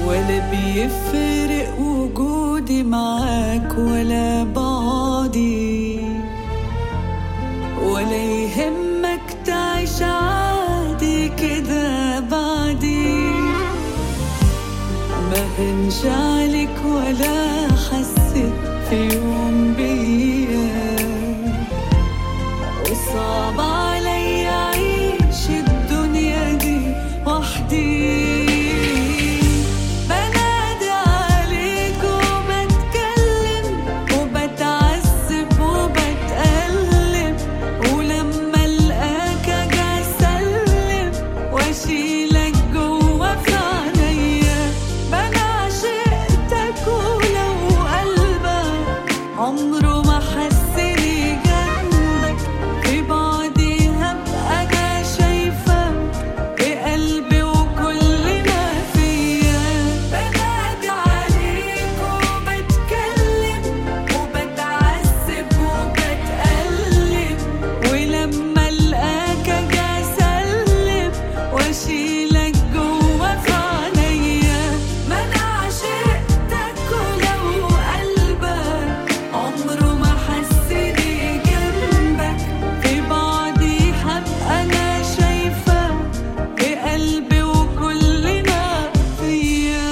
ولا بيفرق وجودي معاك ولا بعدي، ولا يهمك تعيش عادي كده بعدي. ما هنش عليك ولا حسيت في يوم بيا، وصعب علي أعيش الدنيا دي وحدي. بنادي عليك وبتكلم وبتعذب وبتألم، ولما ألقاك أجي أسلم وأشيلك جوا في عينيا. بنا عشقتك ولو قلبك عمره ما حسني جنبك، في بعدي هبقى أنا شايفك بقلبي وكل ما فيا. بنادي عليك وبتكلم وبتعذب وبتألم، ولما ألقاك أجي أسلم وأشيلك جوا في عينيا. ما أنا عشقتك ولو قلبك عمره ما حسني جنبك، في بعدي هبقى أنا شايفك بقلبي وكل ما فيا.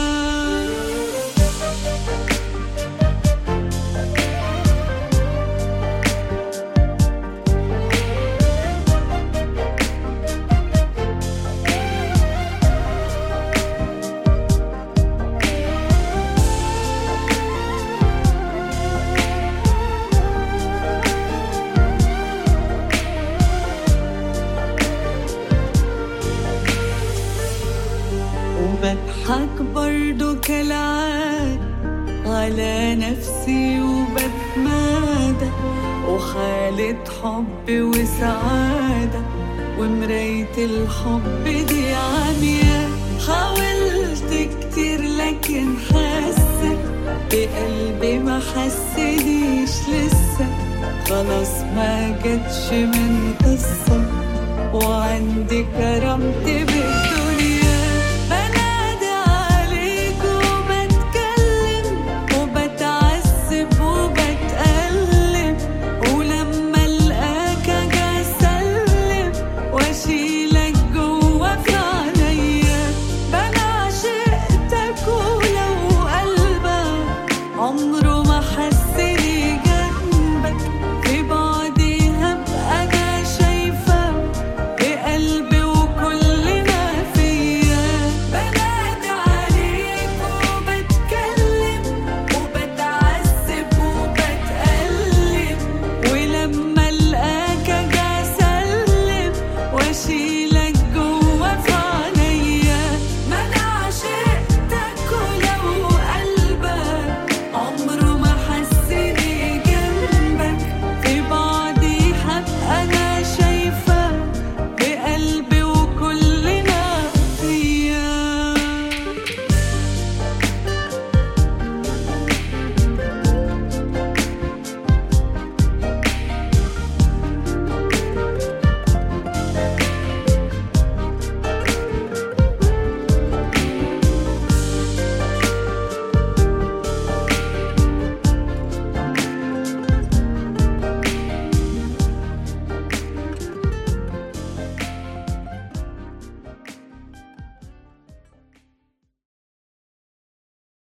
وبضحك برضو كالعادة على نفسي وبتمادى، وحالة حب وسعادة ومراية الحب دي عمياء. حاولت كتير لكن حاسة بقلبي ما حسنيش لسه، خلاص ما جاتش من قصة وعندي كرامتي بالدنيا.